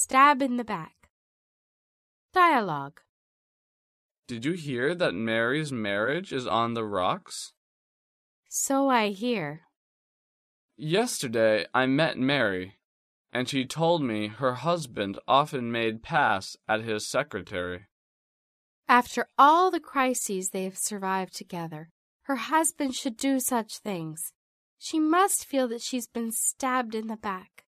stab in the back. Dialogue. Did you hear that Mary's marriage is on the rocks? So I hear. Yesterday I met Mary, and she told me her husband often made pass at his secretary. After all the crises they have survived together, her husband should do such things. She must feel that she's been stabbed in the back.